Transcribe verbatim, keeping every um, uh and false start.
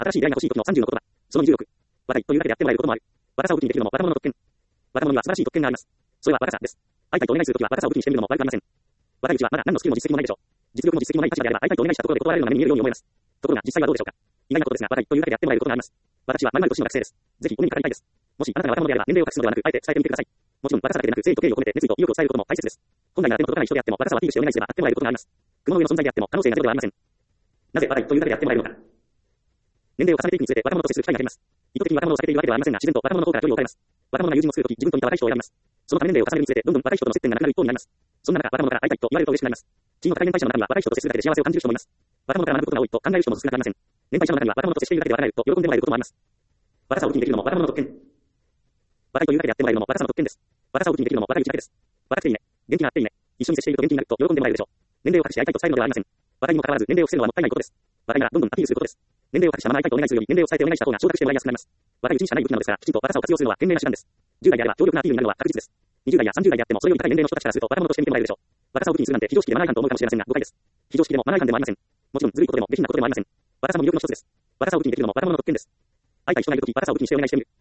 新しい出会いが欲しい時のさんじゅうの言葉。そのにじゅうろく。若いというだけでやってもらえることもある。若さを武器にできるのも若者の特権。若者には素晴らしい特権があります。それは若さです。会いたいとお願いするときは若さを武器にしてみるのも悪くありません。若いうちはまだ何のスキルも実績もないでしょう。実力も実績もない立場であれば会いたいとお願いしたところで断られるのが目に見えるように思います。ところが実際はどうでしょうか。意外なことですが、若いというだけでやってもらえることがあります。私は〇〇年の学生です。ぜひお目にかかりたいです。もしあなたが若者であれば年齢を隠すのではなく、あえて伝えてみてください。もちろん若さだけでなく誠意と敬意を込めて熱意と意欲を伝えることも大切です。本来なら手の届かない人であっても若さはアピールしてお願いすれば会ってもらえることがあります。雲の上の存在であっても可能性がゼロではありません。なぜ若いというだけでやってもらえるのか。年齢を重ねていくにつれて若者と接する機会が減ります。意図的に若者を避けているわけではありませんが、自然と若者の方から距離を置かれます。若者が友人を作るとき、自分と似た若い人を選びます。そのため年齢を重ねるにつれて、どんどん若い人との接点がなくなる一方になります。そんな中、若者から会いたいと言われると嬉しくなります。地位の高い年配者の中には若い人と接するだけで幸せを感じる人もいます。若者から学ぶことが多いと考える人も少なくありません。年配者の中には若者と接しているだけで若返ると喜んでもらえることもあります。若さを武器にできるのも若者の特権。若いというだけでやってもらえるのも若さの特権です。若さを武器にできるのも若いうちだけです。若くていいね。元気があっていいね。一緒に接していると元気になると喜んでもらえるでしょう。年齢を隠して会いたいと伝えるのではありません。若いにもかかわらず年齢を伏せるのはもったいないことです。若いならどんどんアピールすることです。年齢を隠したまま会いたいとお願いするより年齢を伝えてお願いした方が承諾してもらいやすくなります。若いうちにしかない武器なのですから、きちんと若さを活用するのは賢明な手段です。じゅう代であれば強力なアピールになるのは確実です。にじゅう代やさんじゅう代であってもそれより高い年齢の人たちからすると若者として見てもらえるでしょう。若さを武器にするなんて非常識でマナー違反と思うかもしれませんが誤解です。非常識でもマナー違反でもありません。もちろんずるいことでも下品なことでもありません。若さも魅力の一つです。若さを武器にできるのも若者の特権です。会いたい人がいるとき若さを武器にしてお願いしてみる。